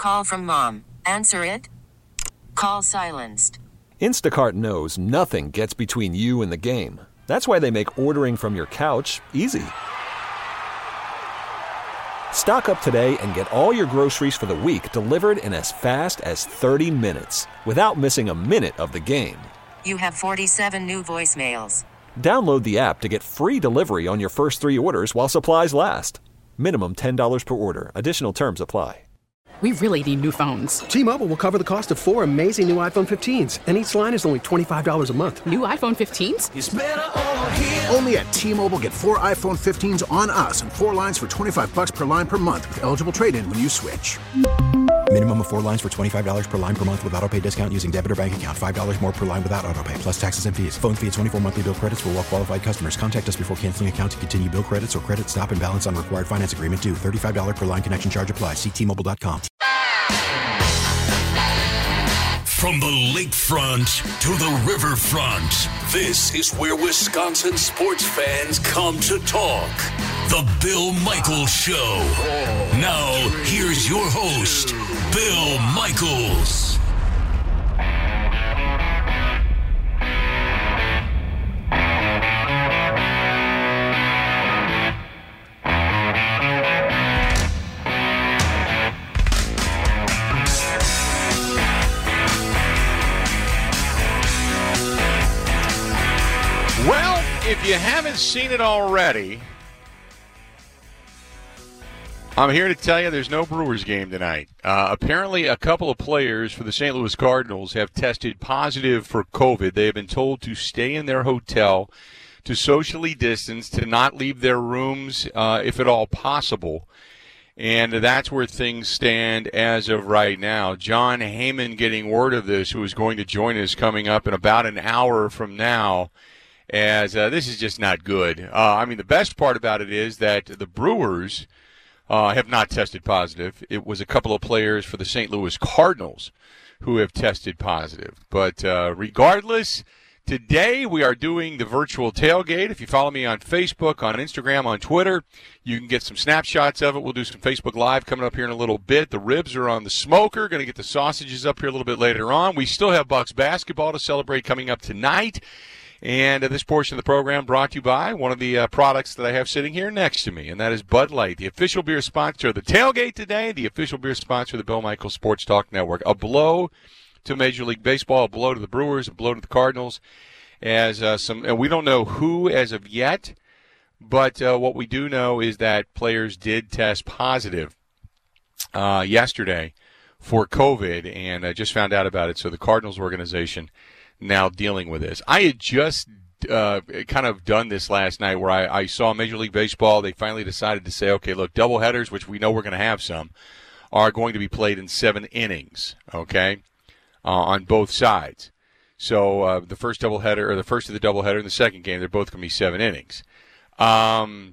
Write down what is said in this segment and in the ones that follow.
call from mom. Answer it. Call silenced. Instacart knows nothing gets between you and the game. That's why they make ordering from your couch easy. Stock up today and get all your groceries for the week delivered in as fast as 30 minutes without missing a minute of the game. You have 47 new voicemails. Download the app to get free delivery on your first 3 orders while supplies last. Minimum $10 per order. Additional terms apply. We really need new phones. T-Mobile will cover the cost of 4 amazing new iPhone 15s, and each line is only $25 a month. New iPhone 15s? It's better over here. Only at T-Mobile, get 4 iPhone 15s on us and 4 lines for $25 per line per month with eligible trade-in when you switch. Minimum of 4 lines for $25 per line per month with autopay discount using debit or bank account. $5 more per line without autopay, plus taxes and fees. Phone fee at 24 monthly bill credits for well-qualified customers. Contact us before canceling account to continue bill credits or credit stop and balance on required finance agreement due. $35 per line connection charge applies. See T-Mobile.com. From the lakefront to the riverfront, this is where Wisconsin sports fans come to talk. The Bill Michaels Show. Now, here's your host, Bill Michaels. Well, if you haven't seen it already, I'm here to tell you there's no Brewers game tonight. Apparently, a couple of players for the St. Louis Cardinals have tested positive for COVID. They have been told to stay in their hotel, to socially distance, to not leave their rooms if at all possible. And that's where things stand as of right now. John Heyman getting word of this, who is going to join us coming up in about an hour from now, as this is just not good. I mean, the best part about it is that the Brewers have not tested positive. It was a couple of players for the St. Louis Cardinals who have tested positive. But regardless, today we are doing the virtual tailgate. If you follow me on Facebook, on Instagram, on Twitter, you can get some snapshots of it. We'll do some Facebook Live coming up here in a little bit. The ribs are on the smoker. Going to get the sausages up here a little bit later on. We still have Bucks basketball to celebrate coming up tonight. And this portion of the program brought to you by one of the products that I have sitting here next to me, and that is Bud Light, the official beer sponsor of the tailgate today, the official beer sponsor of the Bill Michaels Sports Talk Network. A blow to Major League Baseball, a blow to the Brewers, a blow to the Cardinals. As and we don't know who as of yet, but what we do know is that players did test positive yesterday for COVID, and I just found out about it. So the Cardinals organization now dealing with this. I had just kind of done this last night where I saw Major League Baseball. They finally decided to say, okay, look, doubleheaders, which we know we're going to have some, are going to be played in 7 innings, okay, on both sides. So the first doubleheader, or the first of the doubleheader and the second game, they're both going to be 7 innings. I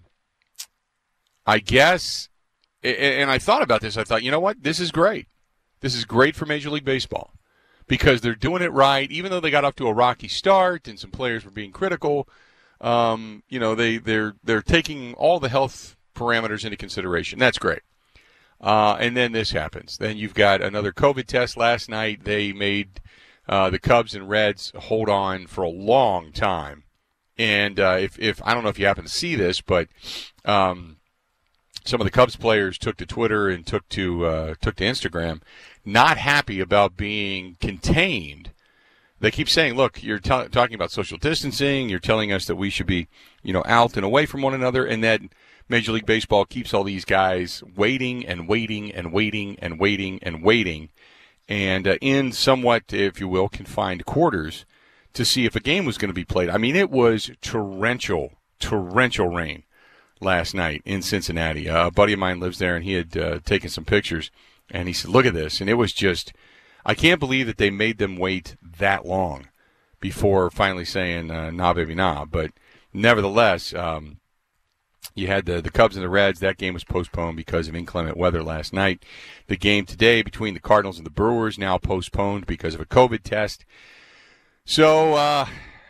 guess, and I thought about this. I thought, you know what? This is great. This is great for Major League Baseball, because they're doing it right, even though they got off to a rocky start and some players were being critical. You know, they're taking all the health parameters into consideration. That's great. And then this happens. Then you've got another COVID test last night. They made the Cubs and Reds hold on for a long time. And if I don't know if you happen to see this, but some of the Cubs players took to Twitter and took to Instagram, not happy about being contained. They keep saying, look, you're talking about social distancing. You're telling us that we should be, out and away from one another, and that Major League Baseball keeps all these guys waiting and waiting and waiting and waiting and waiting, and in somewhat, if you will, confined quarters to see if a game was going to be played. I mean, it was torrential rain last night in Cincinnati. A buddy of mine lives there, and he had taken some pictures. And he said, look at this. And it was just, I can't believe that they made them wait that long before finally saying, nah, baby, nah. But nevertheless, you had the Cubs and the Reds. That game was postponed because of inclement weather last night. The game today between the Cardinals and the Brewers now postponed because of a COVID test. So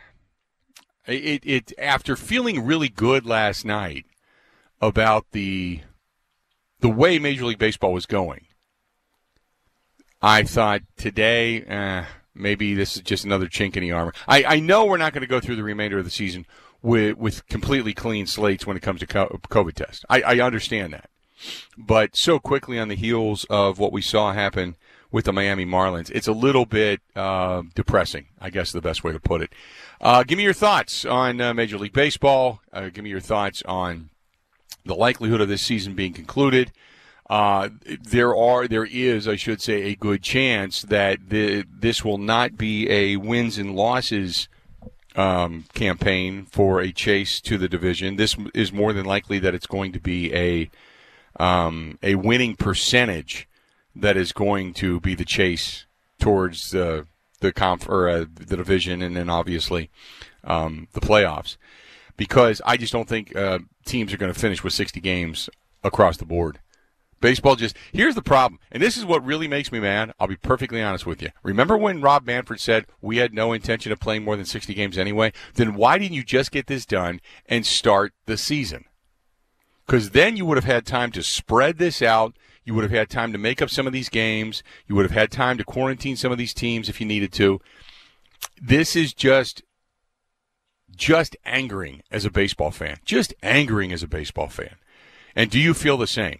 it after feeling really good last night about the way Major League Baseball was going, I thought today, maybe this is just another chink in the armor. I know we're not going to go through the remainder of the season with completely clean slates when it comes to COVID tests. I understand that. But so quickly on the heels of what we saw happen with the Miami Marlins, it's a little bit depressing, I guess is the best way to put it. Give me your thoughts on Major League Baseball. Give me your thoughts on the likelihood of this season being concluded. There is, I should say, a good chance that this will not be a wins and losses campaign for a chase to the division. This is more than likely that it's going to be a winning percentage that is going to be the chase towards the division, and then obviously the playoffs. Because I just don't think teams are going to finish with 60 games across the board. Baseball here's the problem, and this is what really makes me mad. I'll be perfectly honest with you. Remember when Rob Manfred said we had no intention of playing more than 60 games anyway? Then why didn't you just get this done and start the season? Because then you would have had time to spread this out. You would have had time to make up some of these games. You would have had time to quarantine some of these teams if you needed to. This is just angering as a baseball fan. Just angering as a baseball fan. And do you feel the same?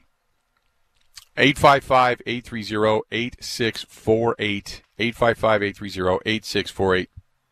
855-830-8648. 855-830-8648.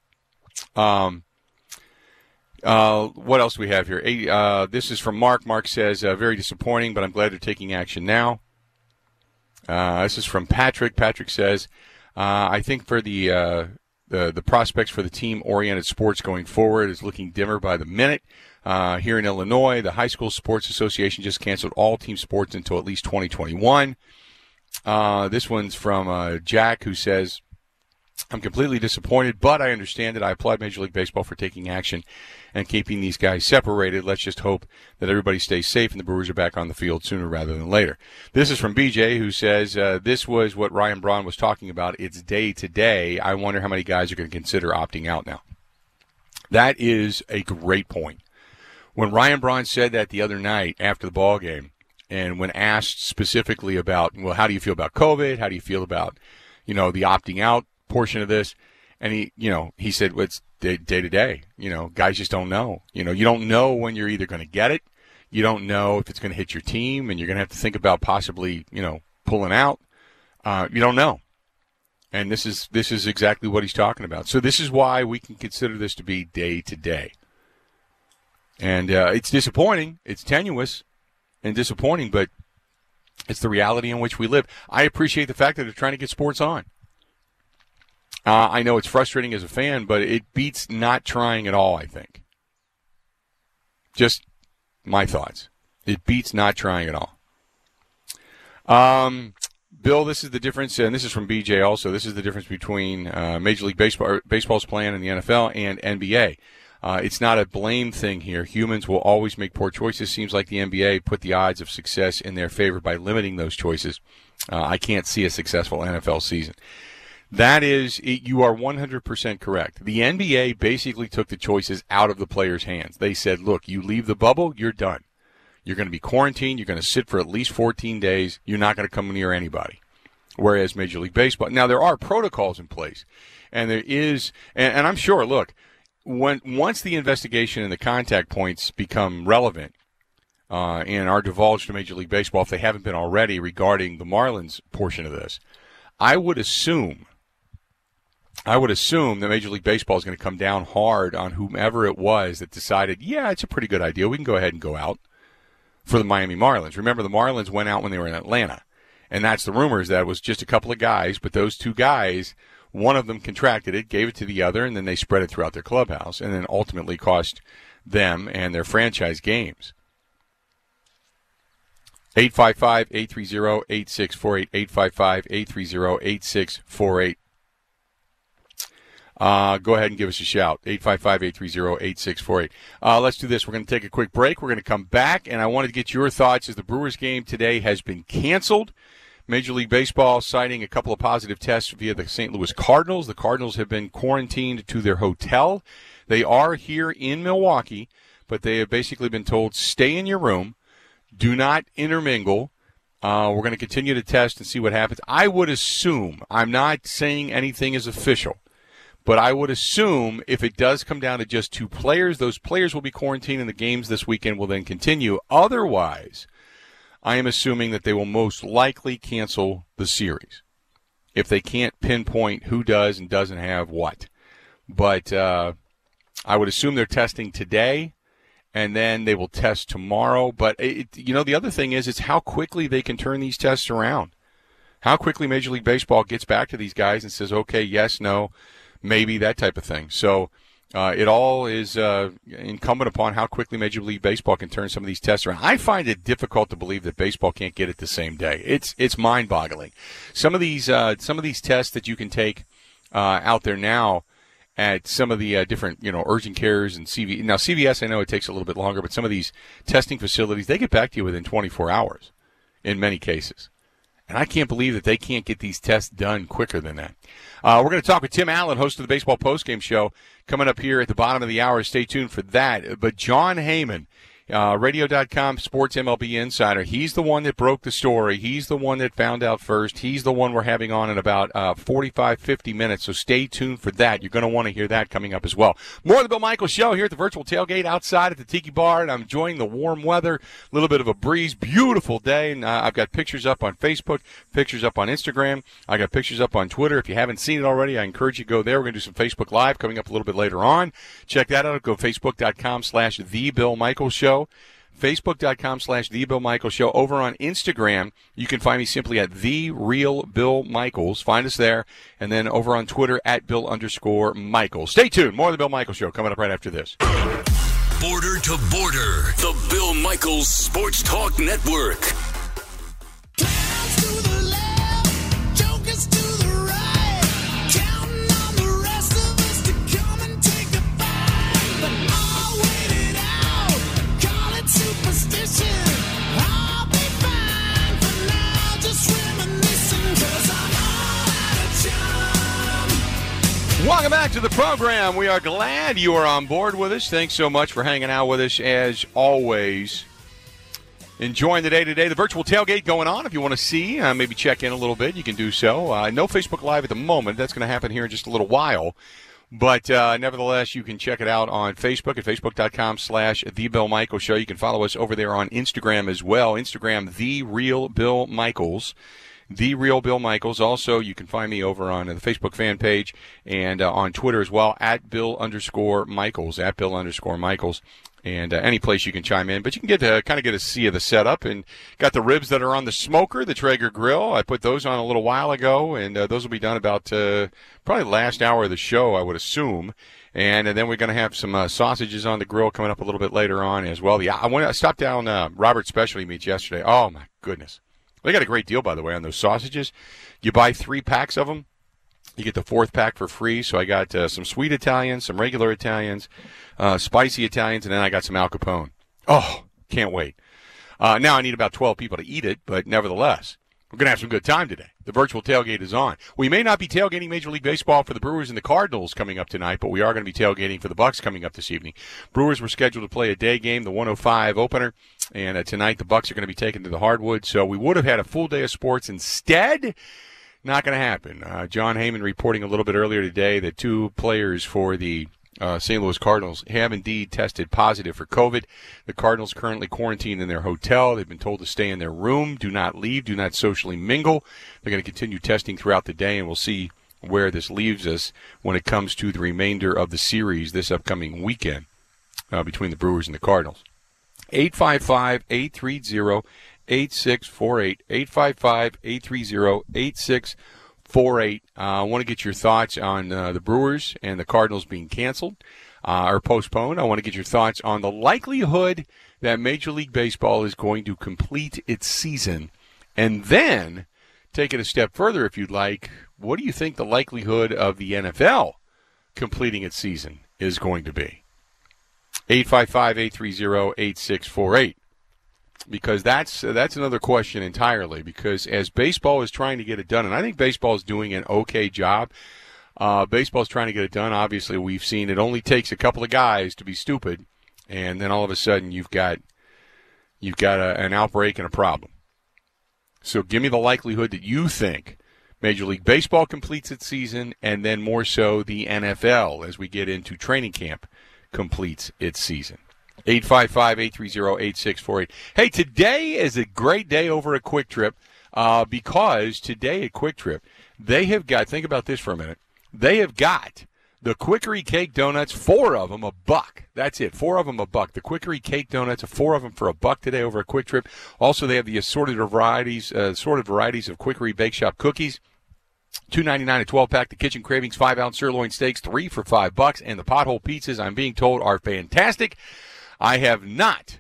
What else do we have here? This is from Mark. Mark says, very disappointing, but I'm glad they're taking action now. This is from Patrick. Patrick says, I think for the prospects for the team-oriented sports going forward is looking dimmer by the minute. Here in Illinois, the High School Sports Association just canceled all team sports until at least 2021. This one's from Jack, who says, I'm completely disappointed, but I understand that I applaud Major League Baseball for taking action and keeping these guys separated. Let's just hope that everybody stays safe and the Brewers are back on the field sooner rather than later. This is from BJ, who says, this was what Ryan Braun was talking about. It's day to day. I wonder how many guys are going to consider opting out now. That is a great point. When Ryan Braun said that the other night after the ball game, and when asked specifically about, well, how do you feel about COVID? How do you feel about, the opting out portion of this? And he said, well, it's day to day. Guys just don't know. You don't know when you're either going to get it. You don't know if it's going to hit your team, and you're going to have to think about possibly, pulling out. You don't know. And this is exactly what he's talking about. So this is why we can consider this to be day to day. And it's disappointing. It's tenuous and disappointing, but it's the reality in which we live. I appreciate the fact that they're trying to get sports on. I know it's frustrating as a fan, but it beats not trying at all, I think. Just my thoughts. It beats not trying at all. Bill, this is the difference, and this is from BJ also. This is the difference between Major League Baseball's plan and the NFL and NBA. It's not a blame thing here. Humans will always make poor choices. Seems like the NBA put the odds of success in their favor by limiting those choices. I can't see a successful NFL season. That is, you are 100% correct. The NBA basically took the choices out of the players' hands. They said, look, you leave the bubble, you're done. You're going to be quarantined. You're going to sit for at least 14 days. You're not going to come near anybody. Whereas Major League Baseball, now there are protocols in place. And there is, and I'm sure, look, once the investigation and the contact points become relevant and are divulged to Major League Baseball, if they haven't been already, regarding the Marlins portion of this, I would assume that Major League Baseball is going to come down hard on whomever it was that decided, yeah, it's a pretty good idea. We can go ahead and go out for the Miami Marlins. Remember, the Marlins went out when they were in Atlanta, and that's the rumors that it was just a couple of guys, but those two guys, one of them contracted it, gave it to the other, and then they spread it throughout their clubhouse, and then ultimately cost them and their franchise games. 855-830-8648, 855-830-8648. Go ahead and give us a shout, 855-830-8648. Let's do this. We're going to take a quick break. We're going to come back, and I wanted to get your thoughts as the Brewers game today has been canceled. Major League Baseball citing a couple of positive tests via the St. Louis Cardinals. The Cardinals have been quarantined to their hotel. They are here in Milwaukee, but they have basically been told, stay in your room, do not intermingle, We're going to continue to test and see what happens. I would assume, I'm not saying anything is official, but I would assume if it does come down to just 2 players, those players will be quarantined and the games this weekend will then continue. Otherwise, I am assuming that they will most likely cancel the series if they can't pinpoint who does and doesn't have what. But I would assume they're testing today, and then they will test tomorrow. But, the other thing is it's how quickly they can turn these tests around. How quickly Major League Baseball gets back to these guys and says, okay, yes, no, maybe, that type of thing. So it all is incumbent upon how quickly Major League Baseball can turn some of these tests around. I find it difficult to believe that baseball can't get it the same day. It's mind-boggling. Some of these tests that you can take out there now at some of the different, urgent cares and CVS. Now, CVS, I know it takes a little bit longer, but some of these testing facilities, they get back to you within 24 hours in many cases. And I can't believe that they can't get these tests done quicker than that. We're going to talk with Tim Allen, host of the Baseball Postgame Show, coming up here at the bottom of the hour. Stay tuned for that. But Jon Heyman, Radio.com Sports MLB Insider, he's the one that broke the story. He's the one that found out first. He's the one we're having on in about 45, 50 minutes. So stay tuned for that. You're going to want to hear that coming up as well. More of the Bill Michaels Show here at the virtual tailgate outside at the Tiki Bar, and I'm enjoying the warm weather, a little bit of a breeze, beautiful day. And I've got pictures up on Facebook, pictures up on Instagram. I got pictures up on Twitter. If you haven't seen it already, I encourage you to go there. We're going to do some Facebook Live coming up a little bit later on. Check that out. Go Facebook.com/The Bill Michaels Show. Facebook.com/The Bill Michaels Show. Over on Instagram, you can find me simply at The Real Bill Michaels. Find us there. And then over on Twitter at Bill_Michaels. Stay tuned. More of the Bill Michaels Show coming up right after this. Border to Border, the Bill Michaels Sports Talk Network. Welcome back to the program. We are glad you are on board with us. Thanks so much for hanging out with us as always. Enjoying the day today. The virtual tailgate going on. If you want to see, maybe check in a little bit, you can do so. No Facebook Live at the moment. That's going to happen here in just a little while. But nevertheless, you can check it out on Facebook at Facebook.com/The Bill Michaels Show. You can follow us over there on Instagram as well. Instagram, The Real Bill Michaels. The Real Bill Michaels. Also, you can find me over on the Facebook fan page and on Twitter as well, at Bill_Michaels, at Bill_Michaels. And any place you can chime in. But you can get to kind of get a see of the setup. And got the ribs that are on the smoker, the Traeger grill. I put those on a little while ago, and those will be done about probably the last hour of the show, I would assume. And then we're going to have some sausages on the grill coming up a little bit later on as well. I stopped down Robert's Specialty Meats yesterday. Oh, my goodness. They got a great deal, by the way, on those sausages. You buy 3 packs of them, you get the 4th pack for free. So I got some sweet Italians, some regular Italians, spicy Italians, and then I got some Al Capone. Oh, can't wait. Now I need about 12 people to eat it, but nevertheless, we're going to have some good time today. The virtual tailgate is on. We may not be tailgating Major League Baseball for the Brewers and the Cardinals coming up tonight, but we are going to be tailgating for the Bucks coming up this evening. Brewers were scheduled to play a day game, the 105 opener, and tonight the Bucks are going to be taken to the hardwood. So we would have had a full day of sports. Instead, not going to happen. Jon Heyman reporting a little bit earlier today that 2 players for the St. Louis Cardinals have indeed tested positive for COVID. The Cardinals currently quarantined in their hotel. They've been told to stay in their room, do not leave, do not socially mingle. They're going to continue testing throughout the day, and we'll see where this leaves us when it comes to the remainder of the series this upcoming weekend between the Brewers and the Cardinals. 855-830-8648, 855-830-8648. I want to get your thoughts on the Brewers and the Cardinals being canceled or postponed. I want to get your thoughts on the likelihood that Major League Baseball is going to complete its season. And then, take it a step further if you'd like, what do you think the likelihood of the NFL completing its season is going to be? 855-830-8648. Because that's another question entirely. Because as baseball is trying to get it done, and I think baseball is doing an okay job. Baseball is trying to get it done. Obviously, we've seen it only takes a couple of guys to be stupid, and then all of a sudden you've got an outbreak and a problem. So give me the likelihood that you think Major League Baseball completes its season, and then more so the NFL as we get into training camp completes its season. 855-830-8648. Hey, today is a great day over at Quick Trip because today at Quick Trip, they have got, think about this for a minute, they have got the Quickery Cake Donuts, 4 of them, $1. That's it, 4 of them, $1. The Quickery Cake Donuts, 4 of them for $1 today over at Quick Trip. Also, they have the assorted varieties of Quickery Bake Shop cookies. $2.99 a 12-pack. The Kitchen Cravings 5-ounce sirloin steaks, 3 for $5. And the Pothole pizzas, I'm being told, are fantastic. I have not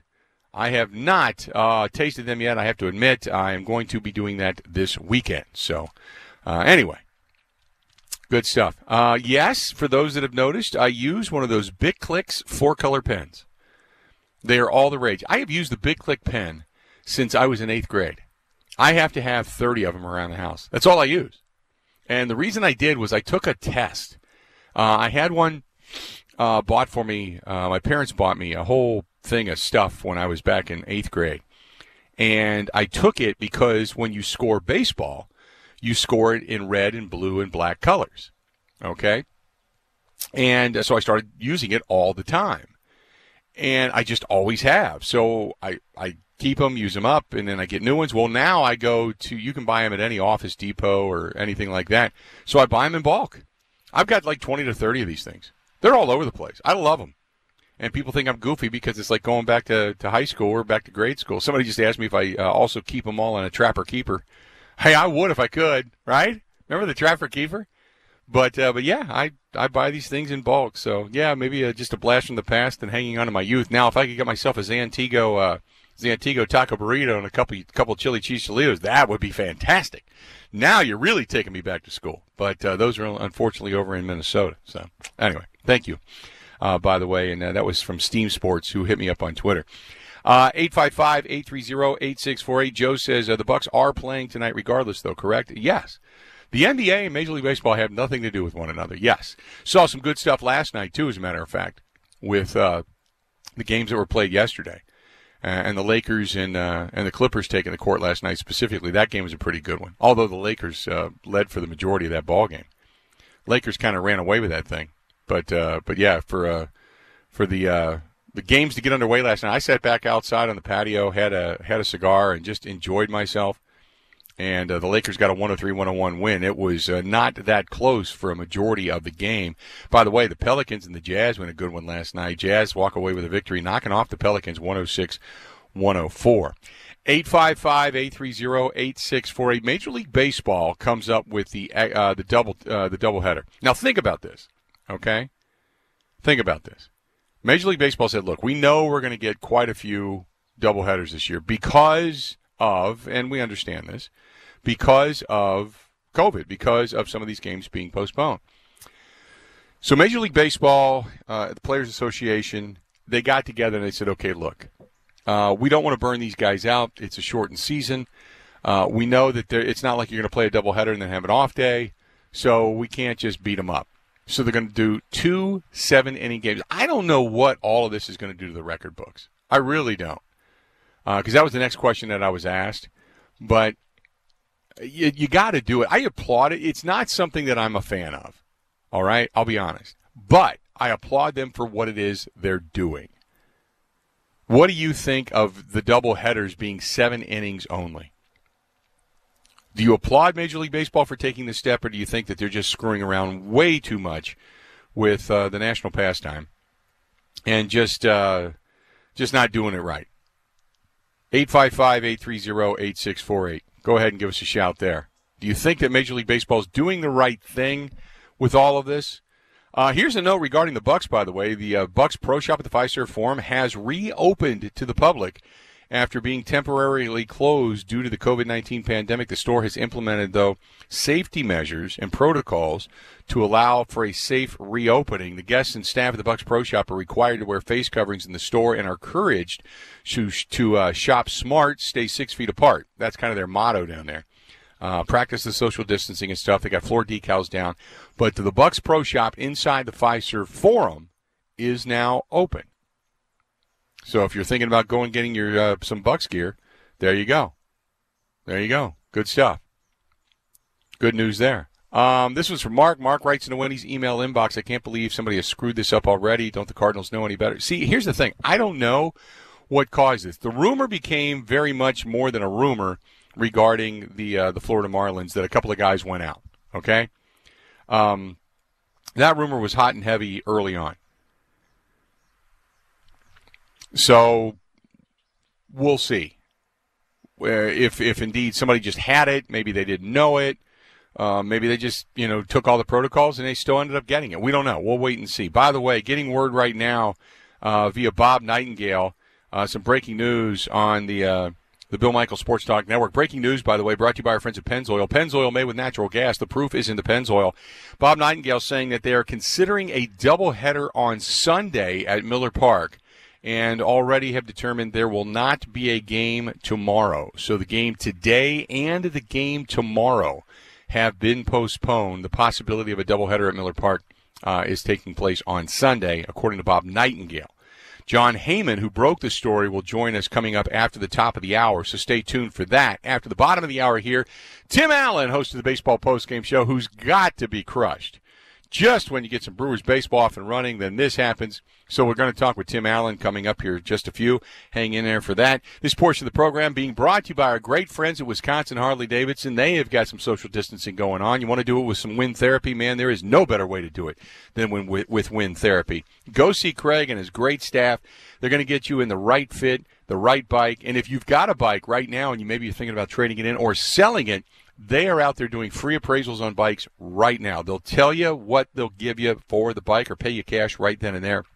tasted them yet. I have to admit, I am going to be doing that this weekend. So, anyway, good stuff. Yes, for those that have noticed, I use one of those Bic Clicks 4-color pens. They are all the rage. I have used the Bic Click pen since I was in 8th grade. I have to have 30 of them around the house. That's all I use. And the reason I did was I took a test. I had one bought for me. My parents bought me a whole thing of stuff when I was back in 8th grade. And I took it because when you score baseball, you score it in red and blue and black colors. Okay? And so I started using it all the time. And I just always have. So I keep them, use them up, and then I get new ones. Well, now I go to, you can buy them at any Office Depot or anything like that. So I buy them in bulk. I've got like 20 to 30 of these things. They're all over the place. I love them. And people think I'm goofy because it's like going back to high school or back to grade school. Somebody just asked me if I also keep them all in a Trapper Keeper. Hey, I would if I could, right? Remember the Trapper Keeper? But yeah, I buy these things in bulk. So, yeah, maybe just a blast from the past and hanging on to my youth. Now, if I could get myself a Zantigo taco burrito and a couple chili cheese Cholitos, that would be fantastic. Now you're really taking me back to school. But those are unfortunately over in Minnesota. So anyway, thank you, by the way. And that was from Steam Sports, who hit me up on Twitter. 855-830-8648. Joe says the Bucks are playing tonight regardless, though, correct? Yes. The NBA and Major League Baseball have nothing to do with one another. Yes. Saw some good stuff last night, too, as a matter of fact, with the games that were played yesterday. And the Lakers and the Clippers taking the court last night specifically. That game was a pretty good one. Although the Lakers led for the majority of that ball game. Lakers kind of ran away with that thing. But yeah, for the games to get underway last night, I sat back outside on the patio, had a cigar, and just enjoyed myself. And the Lakers got a 103-101 win. It was not that close for a majority of the game. By the way, the Pelicans and the Jazz win a good one last night. Jazz walk away with a victory, knocking off the Pelicans 106-104. 855-830-8648. Major League Baseball comes up with the doubleheader. Now think about this, okay? Think about this. Major League Baseball said, look, we know we're going to get quite a few doubleheaders this year because of, and we understand this, because of COVID, because of some of these games being postponed. So Major League Baseball, the Players Association, they got together and they said, okay, look, we don't want to burn these guys out. It's a shortened season. We know that it's not like you're going to play a doubleheader and then have an off day, so we can't just beat them up. So they're going to do 2 7-inning games. I don't know what all of this is going to do to the record books. I really don't. Because that was the next question that I was asked. But you got to do it. I applaud it. It's not something that I'm a fan of. All right? I'll be honest. But I applaud them for what it is they're doing. What do you think of the double headers being 7 innings only? Do you applaud Major League Baseball for taking this step, or do you think that they're just screwing around way too much with the national pastime and just not doing it right? 855-830-8648. Go ahead and give us a shout there. Do you think that Major League Baseball is doing the right thing with all of this? Here's a note regarding the Bucks, by the way. The Bucks Pro Shop at the Fiserv Forum has reopened to the public after being temporarily closed due to the COVID-19 pandemic. The store has implemented, though, safety measures and protocols to allow for a safe reopening. The guests and staff at the Bucks Pro Shop are required to wear face coverings in the store and are encouraged to shop smart, stay 6 feet apart. That's kind of their motto down there. Practice the social distancing and stuff. They got floor decals down. But the Bucks Pro Shop inside the Fiserv Forum is now open. So if you're thinking about going getting your some Bucks gear, there you go. There you go. Good stuff. Good news there. This was from Mark. Mark writes in the Wendy's email inbox, I can't believe somebody has screwed this up already. Don't the Cardinals know any better? See, here's the thing. I don't know what caused this. The rumor became very much more than a rumor regarding the Florida Marlins that a couple of guys went out, okay? That rumor was hot and heavy early on. So we'll see. If indeed somebody just had it, maybe they didn't know it. Maybe they just, took all the protocols and they still ended up getting it. We don't know. We'll wait and see. By the way, getting word right now via Bob Nightingale, some breaking news on the Bill Michaels Sports Talk Network. Breaking news, by the way, brought to you by our friends at Pennzoil. Pennzoil made with natural gas. The proof is in the Pennzoil. Bob Nightingale saying that they are considering a doubleheader on Sunday at Miller Park and already have determined there will not be a game tomorrow. So the game today and the game tomorrow have been postponed. The possibility of a doubleheader at Miller Park is taking place on Sunday, according to Bob Nightingale. John Heyman, who broke the story, will join us coming up after the top of the hour, so stay tuned for that. After the bottom of the hour here, Tim Allen, host of the Baseball Postgame Show, who's got to be crushed. Just when you get some Brewers baseball off and running, then this happens. So we're going to talk with Tim Allen coming up here in just a few. Hang in there for that. This portion of the program being brought to you by our great friends at Wisconsin Harley-Davidson. They have got some social distancing going on. You want to do it with some wind therapy? Man, there is no better way to do it than with wind therapy. Go see Craig and his great staff. They're going to get you in the right fit, the right bike. And if you've got a bike right now and you maybe you're thinking about trading it in or selling it, they are out there doing free appraisals on bikes right now. They'll tell you what they'll give you for the bike or pay you cash right then and there.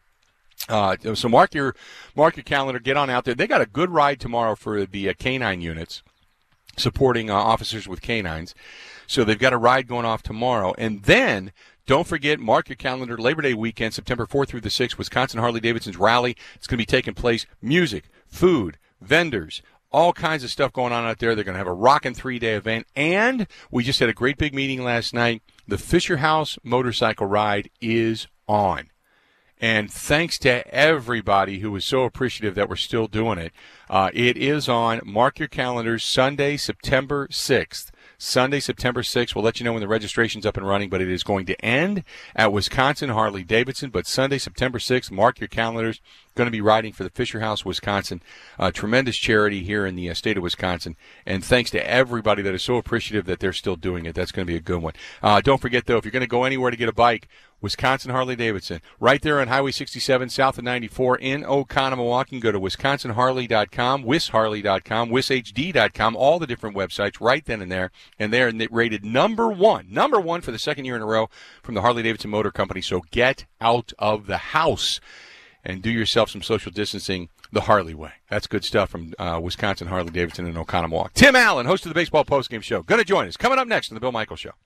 So mark your calendar. Get on out there. They got a good ride tomorrow for the canine units, supporting officers with canines. So they've got a ride going off tomorrow. And then don't forget, mark your calendar, Labor Day weekend, September 4th through the 6th, Wisconsin Harley-Davidson's rally. It's going to be taking place. Music, food, vendors, all kinds of stuff going on out there. They're going to have a rockin' 3-day event. And we just had a great big meeting last night. The Fisher House motorcycle ride is on. And thanks to everybody who was so appreciative that we're still doing it. It is on. Mark your calendars, Sunday, September 6th. Sunday, September 6th. We'll let you know when the registration's up and running, but it is going to end at Wisconsin Harley-Davidson. But Sunday, September 6th, mark your calendars. Going to be riding for the Fisher House, Wisconsin. Tremendous charity here in the state of Wisconsin. And thanks to everybody that is so appreciative that they're still doing it. That's going to be a good one. Don't forget, though, if you're going to go anywhere to get a bike, Wisconsin Harley-Davidson. Right there on Highway 67, south of 94 in Oconomowoc. You can go to wisconsinharley.com, wishharley.com, wishhd.com, all the different websites right then and there. And they are rated number one for the second year in a row from the Harley-Davidson Motor Company. So get out of the house and do yourself some social distancing the Harley way. That's good stuff from Wisconsin Harley-Davidson and Oconomowoc. Tim Allen, host of the Baseball Postgame Show, going to join us. Coming up next on the Bill Michaels Show.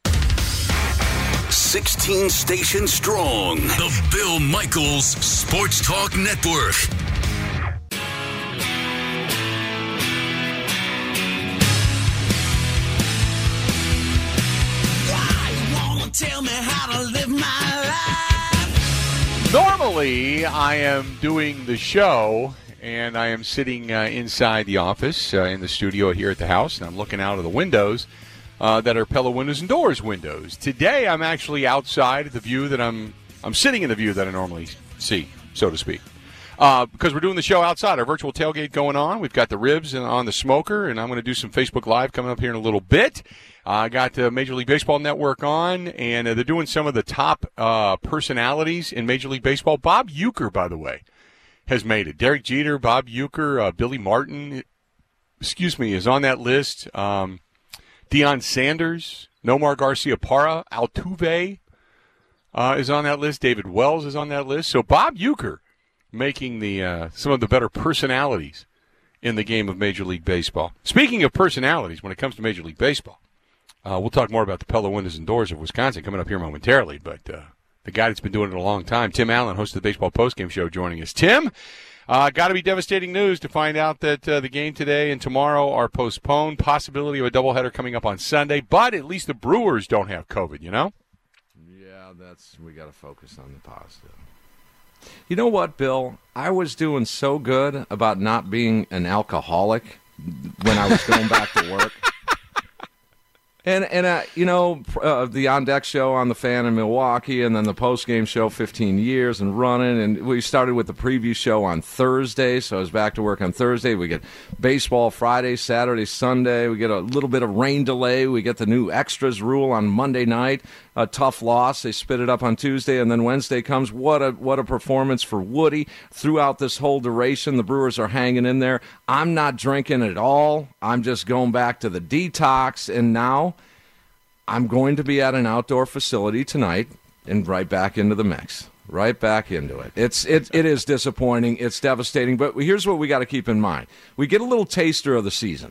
16 stations strong. The Bill Michaels Sports Talk Network. Tell me how to live my life. Normally, I am doing the show, and I am sitting inside the office in the studio here at the house, and I'm looking out of the windows that are Pella Windows and Doors windows. Today, I'm actually outside at the view that I'm sitting in the view that I normally see, so to speak. Because we're doing the show outside, our virtual tailgate going on. We've got the ribs on the smoker, and I'm going to do some Facebook Live coming up here in a little bit. I got the Major League Baseball Network on, and they're doing some of the top personalities in Major League Baseball. Bob Uecker, by the way, has made it. Derek Jeter, Bob Uecker, Billy Martin, is on that list. Deion Sanders, Nomar Garciaparra, Altuve is on that list. David Wells is on that list. So Bob Uecker making the some of the better personalities in the game of Major League Baseball. Speaking of personalities, when it comes to Major League Baseball, we'll talk more about the Pella Windows and Doors of Wisconsin coming up here momentarily. But the guy that's been doing it a long time, Tim Allen, host of the Baseball Postgame Show, joining us. Tim, got to be devastating news to find out that the game today and tomorrow are postponed. Possibility of a doubleheader coming up on Sunday, but at least the Brewers don't have COVID, you know? Yeah, we got to focus on the positive. You know what, Bill? I was doing so good about not being an alcoholic when I was going back to work. And the On Deck show on the Fan in Milwaukee, and then the post-game show, 15 years and running. And we started with the preview show on Thursday, so I was back to work on Thursday. We get baseball Friday, Saturday, Sunday. We get a little bit of rain delay. We get the new extras rule on Monday night. A tough loss. They spit it up on Tuesday, and then Wednesday comes. What a performance for Woody throughout this whole duration. The Brewers are hanging in there. I'm not drinking at all. I'm just going back to the detox, and now I'm going to be at an outdoor facility tonight and right back into the mix. Right back into it. It is disappointing. It's devastating. But here's what we got to keep in mind. We get a little taster of the season.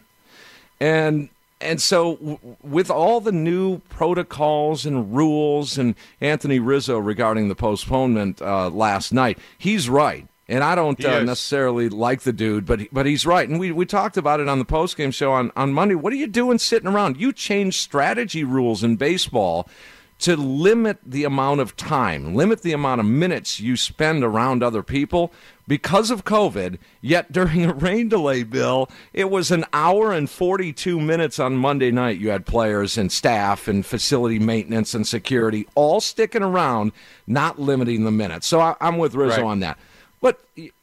And so with all the new protocols and rules, and Anthony Rizzo regarding the postponement last night, he's right. And I don't necessarily like the dude, but he's right. And we talked about it on the postgame show on Monday. What are you doing sitting around? You changed strategy rules in baseball to limit the amount of time, limit the amount of minutes you spend around other people because of COVID. Yet during a rain delay, Bill, it was an hour and 42 minutes on Monday night. You had players and staff and facility maintenance and security all sticking around, not limiting the minutes. So I'm with Rizzo on that. But,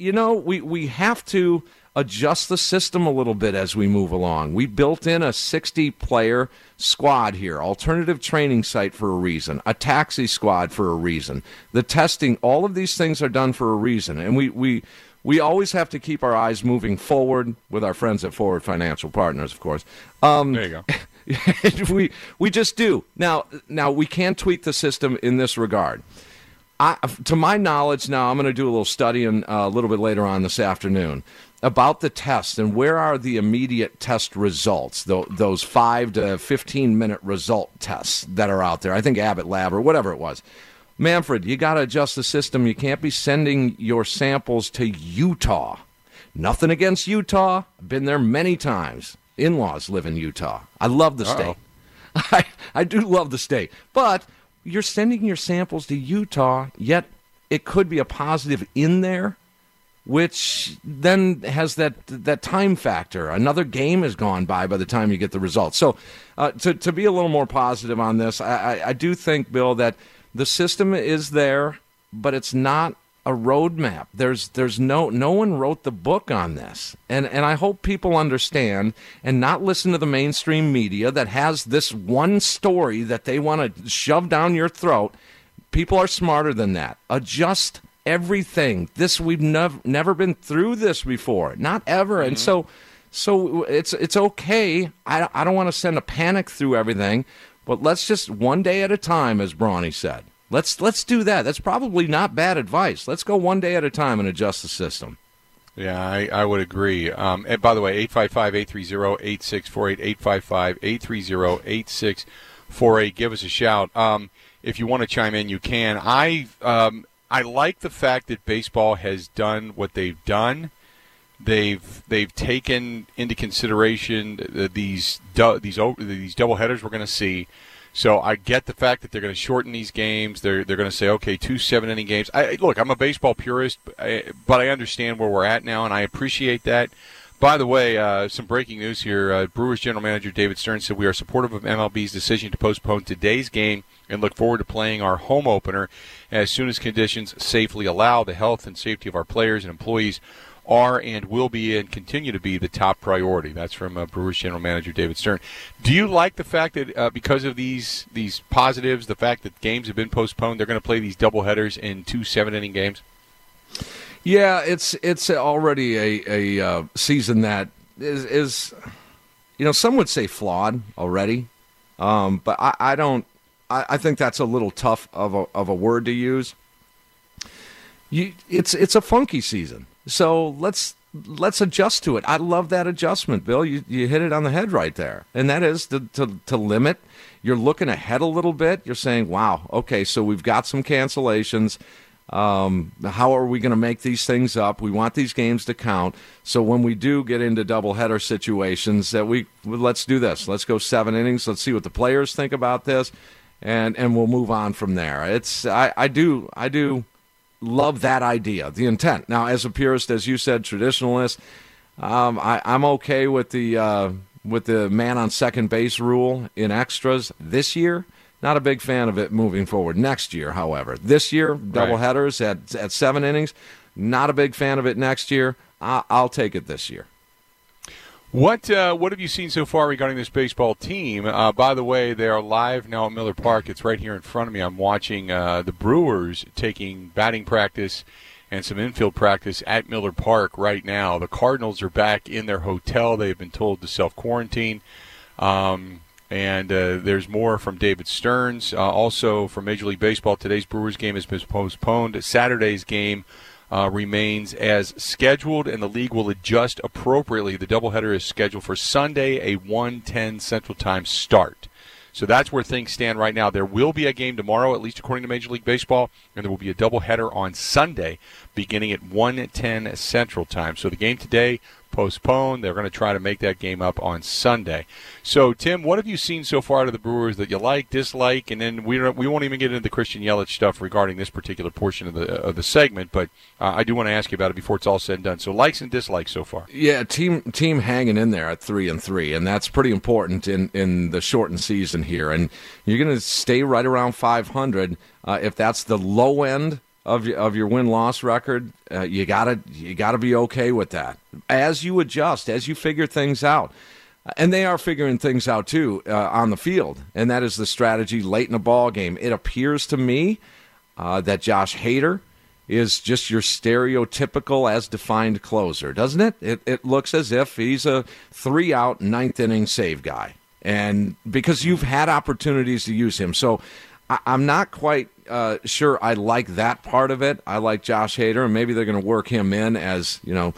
we have to adjust the system a little bit as we move along. We built in a 60-player squad here, alternative training site for a reason, a taxi squad for a reason. The testing, all of these things are done for a reason. And we always have to keep our eyes moving forward with our friends at Forward Financial Partners, of course. There you go. we just do. Now we can tweak the system in this regard. To my knowledge, now I'm going to do a little studying a little bit later on this afternoon about the test and where are the immediate test results, those 5 to 15-minute result tests that are out there. I think Abbott Lab or whatever it was. Manfred, you got to adjust the system. You can't be sending your samples to Utah. Nothing against Utah. I've been there many times. In-laws live in Utah. I love the state. I do love the state. But you're sending your samples to Utah, yet it could be a positive in there, which then has that time factor. Another game has gone by the time you get the results. So to be a little more positive on this, I do think, Bill, that the system is there, but it's not a roadmap. There's no one wrote the book on this. And I hope people understand and not listen to the mainstream media that has this one story that they want to shove down your throat. People are smarter than that. Adjust everything. We've never been through this before. Not ever. Mm-hmm. And so it's okay. I don't want to send a panic through everything, but let's just one day at a time, as Brawny said. Let's do that. That's probably not bad advice. Let's go one day at a time and adjust the system. Yeah, I would agree. And by the way, 855-830-8648, 855-830-8648. Give us a shout. If you want to chime in, you can. I like the fact that baseball has done what they've done. They've taken into consideration these doubleheaders we're going to see. So I get the fact that they're going to shorten these games. They're going to say, okay, 2 7-inning games. Look, I'm a baseball purist, but I understand where we're at now, and I appreciate that. By the way, some breaking news here. Brewers general manager David Stern said we are supportive of MLB's decision to postpone today's game and look forward to playing our home opener as soon as conditions safely allow. The health and safety of our players and employees are and will be and continue to be the top priority. That's from Brewers general manager David Stern. Do you like the fact that because of these positives, the fact that games have been postponed, they're going to play these doubleheaders in 2 7-inning games? Yeah, it's already a season that is some would say flawed already, but I don't. I think that's a little tough of a word to use. It's a funky season. So let's adjust to it. I love that adjustment, Bill. You hit it on the head right there. And that is to limit. You're looking ahead a little bit. You're saying, wow, okay, so we've got some cancellations. How are we going to make these things up? We want these games to count. So when we do get into doubleheader situations, let's do this. Let's go 7 innings. Let's see what the players think about this, and we'll move on from there. I do love that idea, the intent. Now, as a purist, as you said, traditionalist, I'm okay with the man on second base rule in extras this year. Not a big fan of it moving forward. Next year, however. This year, doubleheaders at 7 innings. Not a big fan of it next year. I'll take it this year. What have you seen so far regarding this baseball team? By the way, they are live now at Miller Park. It's right here in front of me. I'm watching the Brewers taking batting practice and some infield practice at Miller Park right now. The Cardinals are back in their hotel. They've been told to self-quarantine. And there's more from David Stearns. Also from Major League Baseball, today's Brewers game has been postponed. Saturday's game remains as scheduled, and the league will adjust appropriately. The doubleheader is scheduled for Sunday, a 1:10 Central Time start. So that's where things stand right now. There will be a game tomorrow, at least according to Major League Baseball, and there will be a doubleheader on Sunday beginning at 1:10 Central Time. So the game today postponed. They're going to try to make that game up on Sunday. So, Tim, what have you seen so far out of the Brewers that you like, dislike, and then we won't even get into the Christian Yelich stuff regarding this particular portion of the segment, but I do want to ask you about it before it's all said and done. So, likes and dislikes so far. Yeah, team hanging in there at 3-3, and that's pretty important in the shortened season here. And you're going to stay right around 500 if that's the low end of your win-loss record. You gotta be okay with that as you adjust, as you figure things out. And they are figuring things out too on the field, and that is the strategy late in a ball game. It appears to me that Josh Hader is just your stereotypical as defined closer, doesn't it? It looks as if he's a 3-out, 9th inning save guy, and because you've had opportunities to use him. So I'm not quite sure I like that part of it. I like Josh Hader, and maybe they're going to work him in as,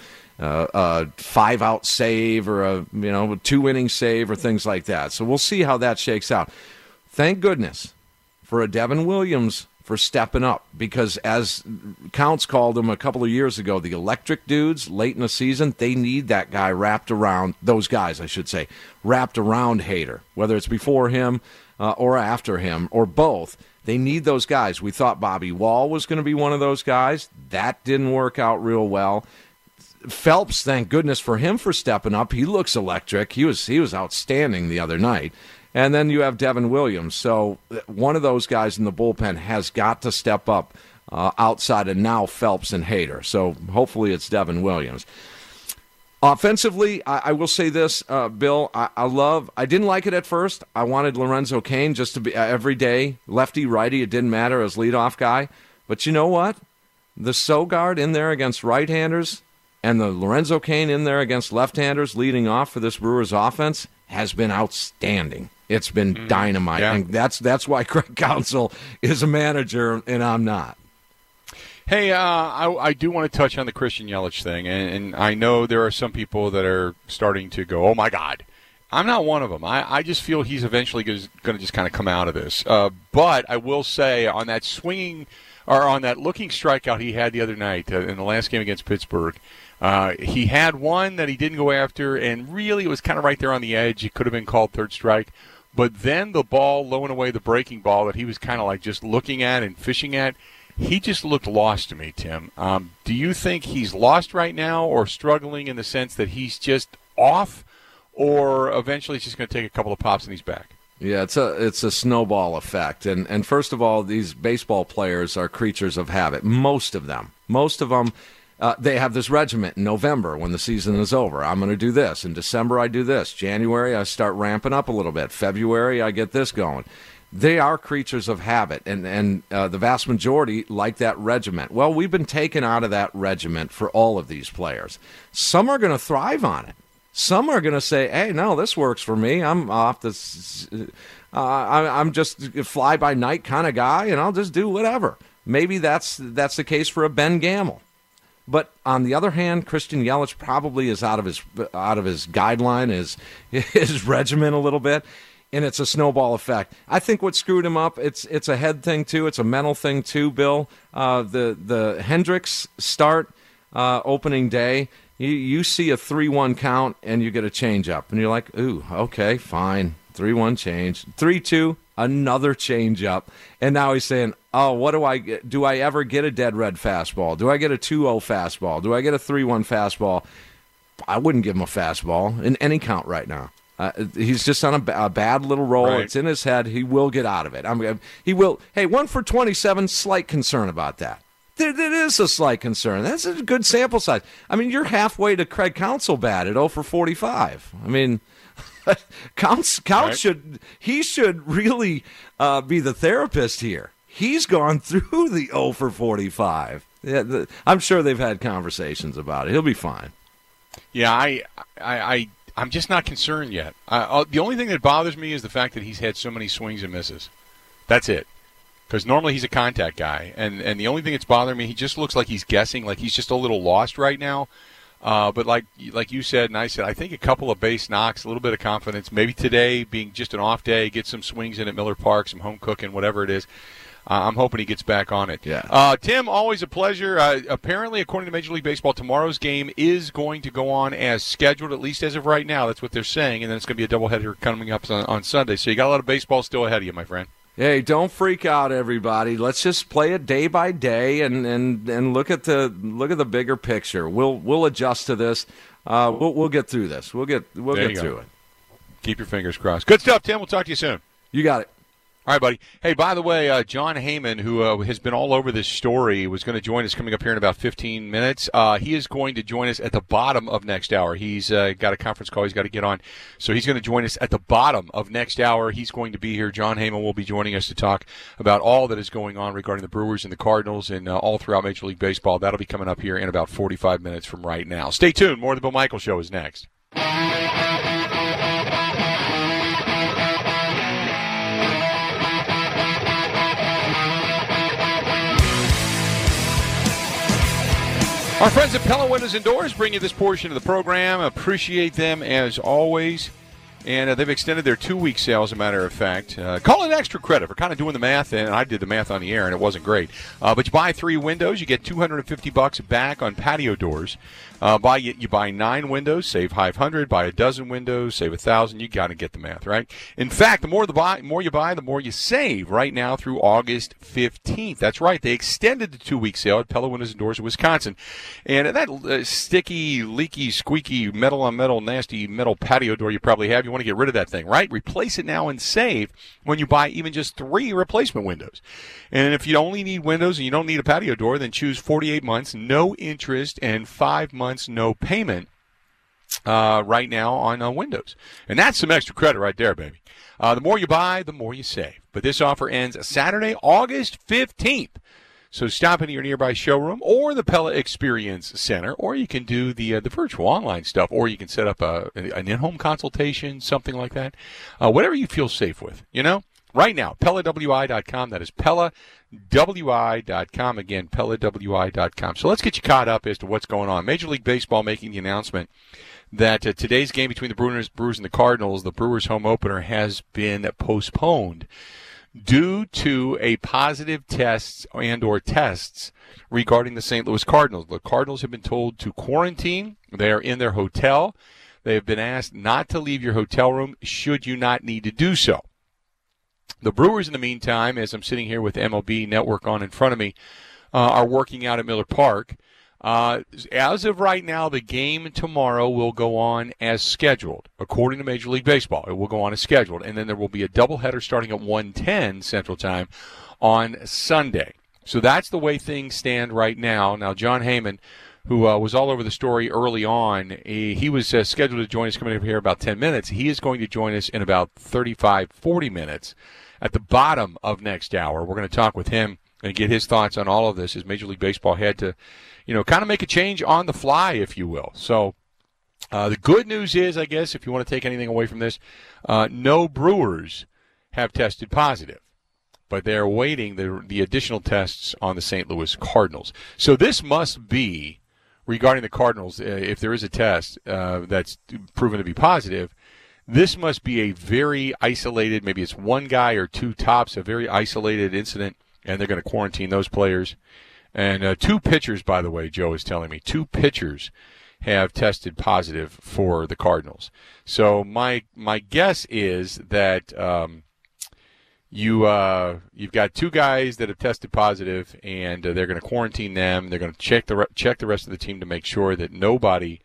a 5-out save or a 2-inning save or things like that. So we'll see how that shakes out. Thank goodness for a Devin Williams for stepping up, because as Counts called him a couple of years ago, the electric dudes late in the season, they need that guy wrapped around, those guys, I should say, wrapped around Hader, whether it's before him or after him or both. They need those guys. We thought Bobby Wall was going to be one of those guys. That didn't work out real well. Phelps, thank goodness for him for stepping up. He looks electric. He was outstanding the other night. And then you have Devin Williams. So one of those guys in the bullpen has got to step up outside of now Phelps and Hader. So hopefully it's Devin Williams. Offensively, I will say this, Bill. I didn't like it at first. I wanted Lorenzo Cain just to be every day, lefty, righty, it didn't matter, as leadoff guy. But you know what? The Sogard in there against right-handers and the Lorenzo Cain in there against left-handers leading off for this Brewers offense has been outstanding. It's been dynamite. Yeah. And that's why Craig Counsell is a manager and I'm not. Hey, I do want to touch on the Christian Yelich thing, and I know there are some people that are starting to go, oh, my God. I'm not one of them. I just feel he's eventually going to just kind of come out of this. But I will say on that swinging or on that looking strikeout he had the other night in the last game against Pittsburgh, he had one that he didn't go after, and really it was kind of right there on the edge. It could have been called third strike. But then the ball, low and away, the breaking ball that he was kind of like just looking at and fishing at, he just looked lost to me, Tim. Do you think he's lost right now or struggling in the sense that he's just off, or eventually it's just going to take a couple of pops and he's back? Yeah, it's a snowball effect. And first of all, these baseball players are creatures of habit. Most of them, they have this regiment in November when the season is over. I'm going to do this. In December, I do this. January, I start ramping up a little bit. February, I get this going. They are creatures of habit, and the vast majority like that regiment. Well, we've been taken out of that regiment for all of these players. Some are going to thrive on it. Some are going to say, hey, no, this works for me. I'm off this. I'm just a fly-by-night kind of guy, and I'll just do whatever. Maybe that's the case for a Ben Gamel. But on the other hand, Christian Yelich probably is out of his guideline, his regimen a little bit. And it's a snowball effect. I think what screwed him up, it's a head thing too. It's a mental thing too, Bill. The Hendricks start opening day, you see a 3-1 count and you get a changeup, and you're like, ooh, okay, fine, 3-1 change, 3-2, another changeup, and now he's saying, oh, what do I get? Do I ever get a dead red fastball? Do I get a 2-0 fastball? Do I get a 3-1 fastball? I wouldn't give him a fastball in any count right now. He's just on a bad little roll. Right. It's in his head. He will get out of it. He will. Hey, 1 for 27, slight concern about that. There is a slight concern. That's a good sample size. I mean, you're halfway to Craig Counsell bad at 0 for 45. I mean, Counsell right. should really be the therapist here. He's gone through the 0 for 45. Yeah, I'm sure they've had conversations about it. He'll be fine. Yeah, I'm just not concerned yet. The only thing that bothers me is the fact that he's had so many swings and misses. That's it. Because normally he's a contact guy, and the only thing that's bothering me, he just looks like he's guessing, like he's just a little lost right now. But like you said and I said, I think a couple of base knocks, a little bit of confidence, maybe today being just an off day, get some swings in at Miller Park, some home cooking, whatever it is. I'm hoping he gets back on it. Yeah. Tim, always a pleasure. Apparently, according to Major League Baseball, tomorrow's game is going to go on as scheduled, at least as of right now. That's what they're saying, and then it's going to be a doubleheader coming up on Sunday. So you got a lot of baseball still ahead of you, my friend. Hey, don't freak out, everybody. Let's just play it day by day and look at the bigger picture. We'll adjust to this. We'll get through this. We'll get through it. Keep your fingers crossed. Good stuff, Tim. We'll talk to you soon. You got it. All right, buddy. Hey, by the way, John Heyman, who has been all over this story, was going to join us coming up here in about 15 minutes. He is going to join us at the bottom of next hour. He's got a conference call he's got to get on, so he's going to join us at the bottom of next hour. He's going to be here. John Heyman will be joining us to talk about all that is going on regarding the Brewers and the Cardinals and all throughout Major League Baseball. That'll be coming up here in about 45 minutes from right now. Stay tuned. More of the Bill Michaels Show is next. Our friends at Pella Windows and Doors bring you this portion of the program. Appreciate them as always. And they've extended their 2-week sale, as a matter of fact. Call it extra credit for kind of doing the math, and I did the math on the air, and it wasn't great. But you buy 3 windows, you get $250 back on patio doors. You buy 9 windows, save $500. Buy a dozen windows, save $1,000. You got to get the math, right? In fact, the more you buy, the more you save right now through August 15th. That's right. They extended the 2-week sale at Pella Windows and Doors of Wisconsin. And that sticky, leaky, squeaky, metal-on-metal, nasty metal patio door you probably have, you want to get rid of that thing, right? Replace it now and save when you buy even just 3 replacement windows. And if you only need windows and you don't need a patio door, then choose 48 months, no interest, and 5 months, no payment right now on windows. And that's some extra credit right there, baby. The more you buy, the more you save. But this offer ends Saturday, August 15th. So stop into your nearby showroom or the Pella Experience Center, or you can do the virtual online stuff, or you can set up an in-home consultation, something like that. Whatever you feel safe with, Right now, PellaWI.com. That is PellaWI.com. Again, PellaWI.com. So let's get you caught up as to what's going on. Major League Baseball making the announcement that today's game between the Brewers and the Cardinals, the Brewers home opener, has been postponed due to a positive tests regarding the St. Louis Cardinals. The Cardinals have been told to quarantine. They are in their hotel. They have been asked not to leave your hotel room should you not need to do so. The Brewers, in the meantime, as I'm sitting here with MLB Network on in front of me, are working out at Miller Park. As of right now, the game tomorrow will go on as scheduled. According to Major League Baseball, it will go on as scheduled. And then there will be a doubleheader starting at 1:10 Central Time on Sunday. So that's the way things stand right now. Now, John Heyman, who was all over the story early on, he was scheduled to join us coming up here in about 10 minutes. He is going to join us in about 35, 40 minutes at the bottom of next hour. We're going to talk with him and get his thoughts on all of this as Major League Baseball had to, kind of make a change on the fly, if you will. So the good news is, I guess, if you want to take anything away from this, no Brewers have tested positive, but they're awaiting the additional tests on the St. Louis Cardinals. So this must be, regarding the Cardinals, if there is a test that's proven to be positive, this must be a very isolated, maybe it's one guy or 2 tops, a very isolated incident, and they're going to quarantine those players. And 2 pitchers, by the way, Joe is telling me, 2 pitchers have tested positive for the Cardinals. So my guess is that you've got 2 guys that have tested positive, and they're going to quarantine them. They're going to check the rest of the team to make sure that nobody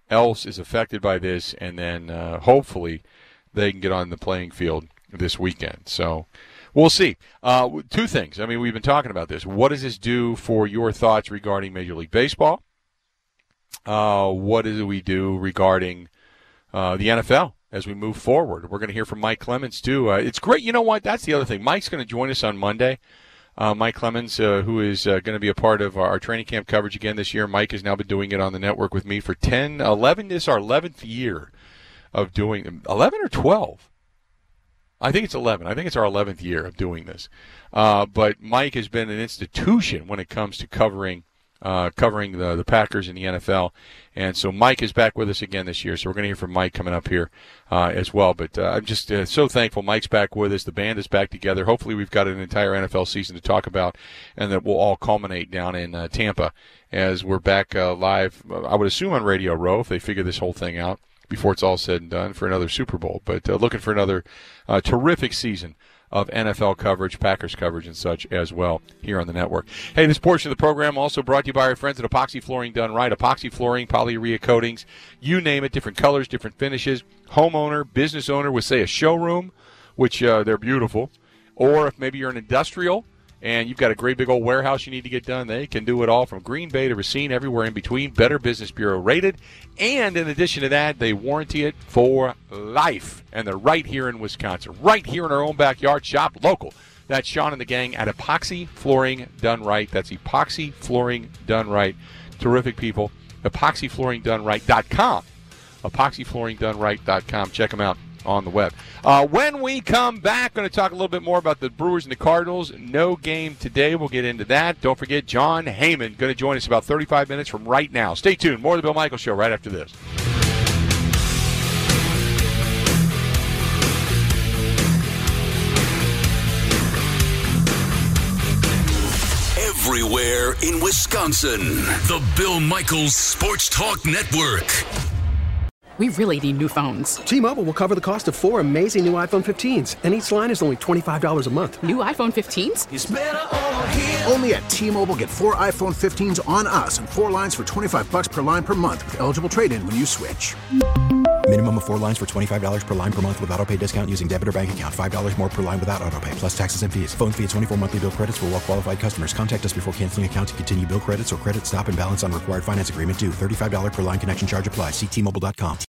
else is affected by this, and then hopefully they can get on the playing field this weekend. So we'll see. Two things. I mean, we've been talking about this. What does this do for your thoughts regarding Major League Baseball? What do we do regarding the NFL as we move forward? We're going to hear from Mike Clemens, too. It's great. You know what? That's the other thing. Mike's going to join us on Monday. Mike Clemens, who is going to be a part of our training camp coverage again this year. Mike has now been doing it on the network with me for 11. This is our 11th year of doing 11 or 12. I think it's 11. I think it's our 11th year of doing this. But Mike has been an institution when it comes to covering the Packers in the NFL. And so Mike is back with us again this year. So we're going to hear from Mike coming up here as well. But I'm just so thankful Mike's back with us. The band is back together. Hopefully we've got an entire NFL season to talk about, and that will all culminate down in Tampa as we're back live, I would assume on Radio Row, if they figure this whole thing out before it's all said and done, for another Super Bowl. But looking for another terrific season of NFL coverage, Packers coverage, and such as well here on the network. Hey, this portion of the program also brought to you by our friends at Epoxy Flooring Done Right. Epoxy flooring, polyurea coatings, you name it, different colors, different finishes. Homeowner, business owner with, say, a showroom, which they're beautiful. Or if maybe you're an industrial and you've got a great big old warehouse you need to get done, they can do it all from Green Bay to Racine, everywhere in between. Better Business Bureau rated. And in addition to that, they warranty it for life. And they're right here in Wisconsin, right here in our own backyard. Shop local. That's Sean and the gang at Epoxy Flooring Done Right. That's Epoxy Flooring Done Right. Terrific people. EpoxyFlooringDoneRight.com. EpoxyFlooringDoneRight.com. Check them out on the web. When we come back, going to talk a little bit more about the Brewers and the Cardinals. No game today. We'll get into that. Don't forget, John Heyman going to join us about 35 minutes from right now. Stay tuned. More of the Bill Michaels Show right after this. Everywhere in Wisconsin, the Bill Michaels Sports Talk Network. We really need new phones. T-Mobile will cover the cost of 4 amazing new iPhone 15s, and each line is only $25 a month. New iPhone 15s? It's better over here. Only at T-Mobile, get 4 iPhone 15s on us and 4 lines for $25 per line per month with eligible trade-in when you switch. Minimum of 4 lines for $25 per line per month with autopay discount using debit or bank account. $5 more per line without autopay, plus taxes and fees. Phone fee at 24 monthly bill credits for well-qualified customers. Contact us before canceling account to continue bill credits or credit stop and balance on required finance agreement due. $35 per line connection charge applies. See T-Mobile.com.